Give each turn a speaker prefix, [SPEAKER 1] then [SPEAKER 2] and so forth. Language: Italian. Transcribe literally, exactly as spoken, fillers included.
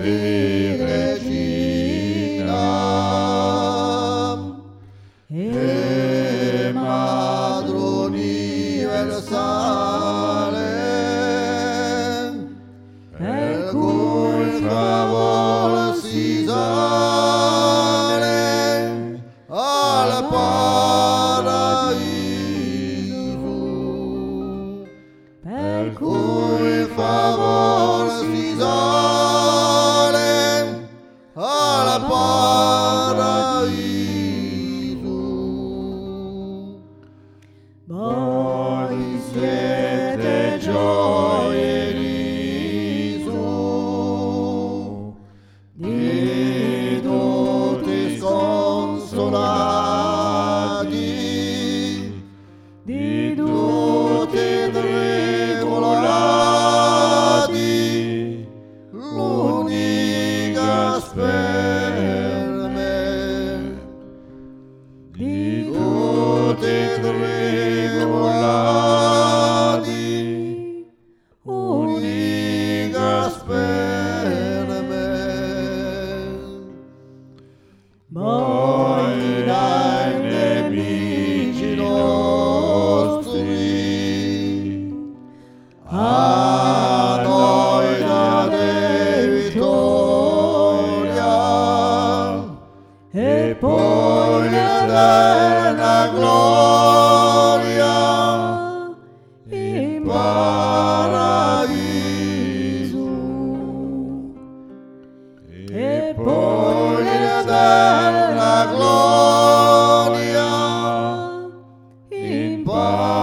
[SPEAKER 1] Regina e Madre universale, per cui favore si sale al paradiso, per cui favore si sale al paradiso. Voi siete gioia e riso di tutti sconsolati, di tutti tribolati, l'unica sperme, di tutti tribolati, unica sperme. Voi dai nemici nostri, a noi date vittoria e poi l'eterna gloria in paradiso, e poi l'eterna gloria in paradiso.